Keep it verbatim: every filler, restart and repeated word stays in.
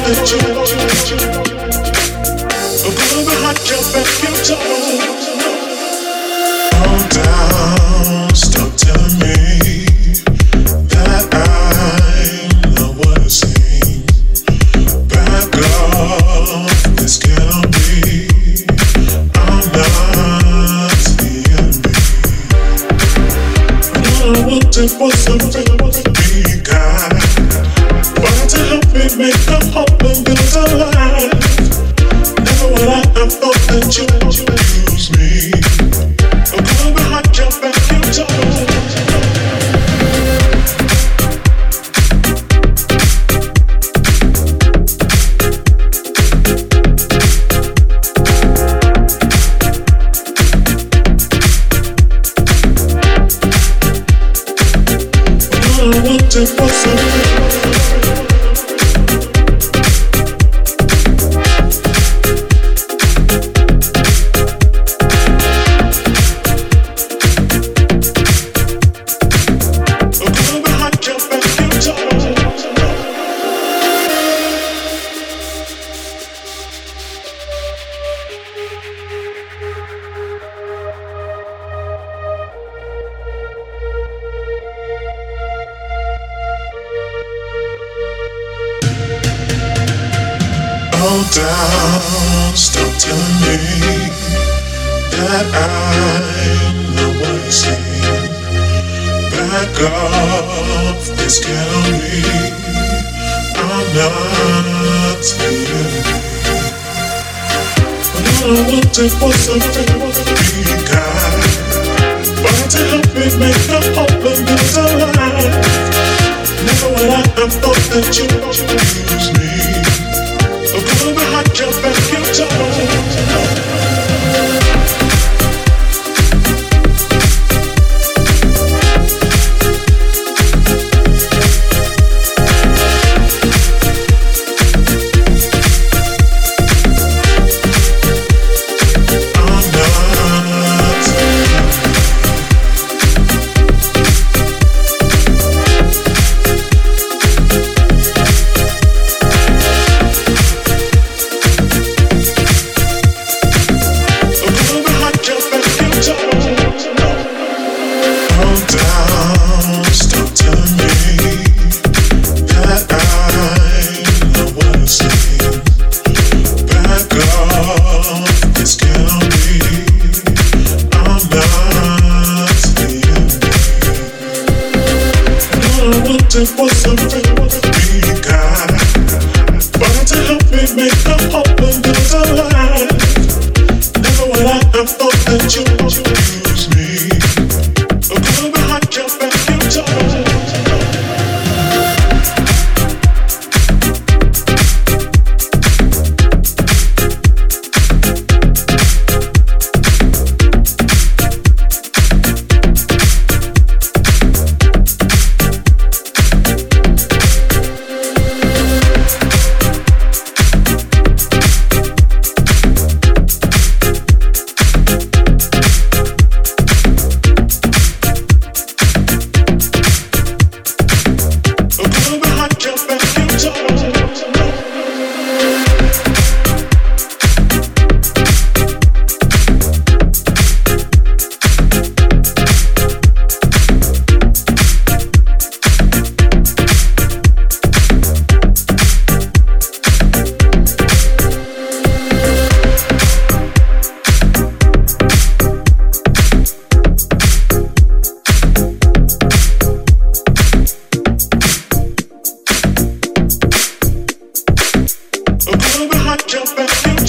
that you, I'm gonna hot your back and toe. Calm down, stop telling me that I'm the one to sing. Back off, this can't be. I'm not the enemy. I wanted for something to be kind. Trying to help me make a hope and build a life. Never would I have thought that you would use me. I'm gonna be hot, jump back in toe. I wanted for something. Calm down, stop telling me that I'm the one to sing. Back off, this can't be. I'm not the enemy. But all I wanted was something to be kind. Trying to help me make a hope and build a life. Never would I have thought that you would use me. I'm gonna be hot, jump back in toe. For something to be kind. Trying to help me make a hope and build a life. Never would I have thought that you would use me. I'm gonna be hot, jump back in toe. Jump back.